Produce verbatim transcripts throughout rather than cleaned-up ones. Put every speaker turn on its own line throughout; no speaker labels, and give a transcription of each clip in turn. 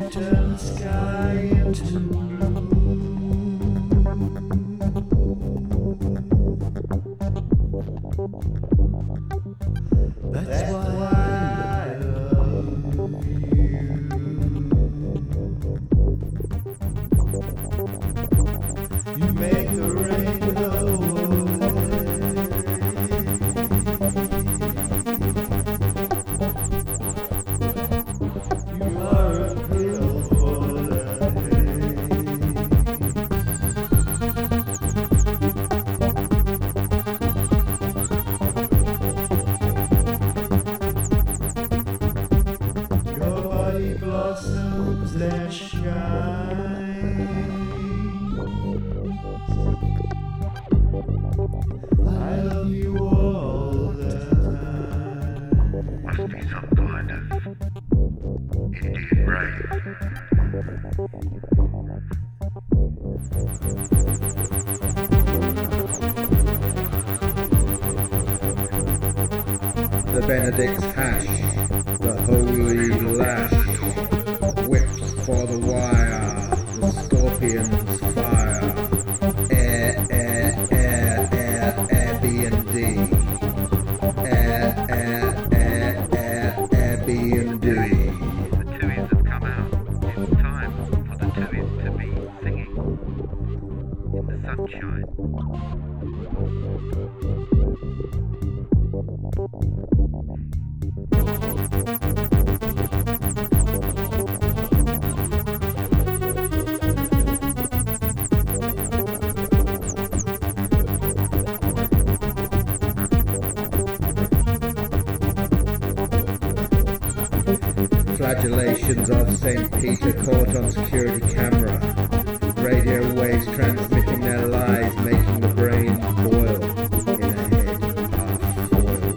You turn the sky into blue. That's, That's why, why I love you. You make the rain go away. You are a pill for the hate. Your body blossoms and shine. I love you all the time.
Must be some kind of Indian rave.
The Benedict's hash, the holy lash, whips for the wire, the scorpion's fire, air, air, air, air, Airbnb, air, air, air, air, Airbnb.
The Tuies have come out. It's time for the Tuies to be singing in the sunshine.
Flagellations of Saint Peter caught on security camera. Radio waves transmitting their lies, making the brain boil in a head half foiled.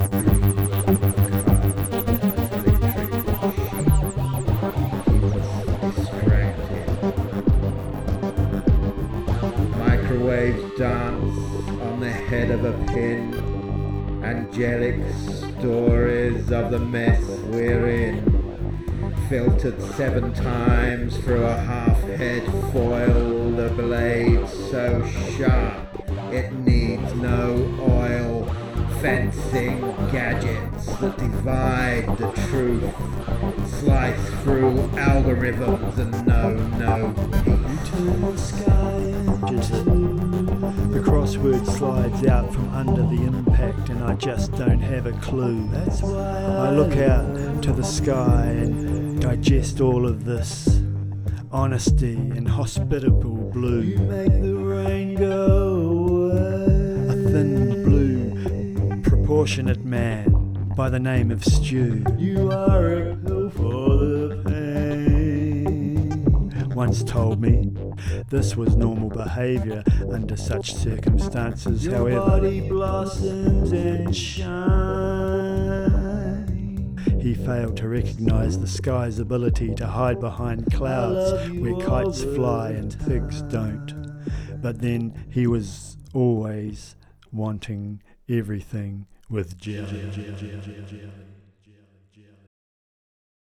Microwaves dance on the head of a pin. Angelic stories of the mess we're in. Filtered seven times through a half-head foil, the blade so sharp it needs no oil. Fencing gadgets that divide the truth, slice through algorithms and know no peace.
Turn the sky into blue.
The crossword slides out from under the impact and I just don't have a clue.
That's why I,
I look out to the sky and digest all of this honesty and hospitable
You
blue.
make the rain go away.
A thin blue, proportionate man by the name of Stew
You are a pill for the pain.
once told me this was normal behaviour under such circumstances.
Your
However,
body blossoms and shine.
he failed to recognise the sky's ability to hide behind clouds where kites fly and pigs don't. But then he was always wanting everything with jelly.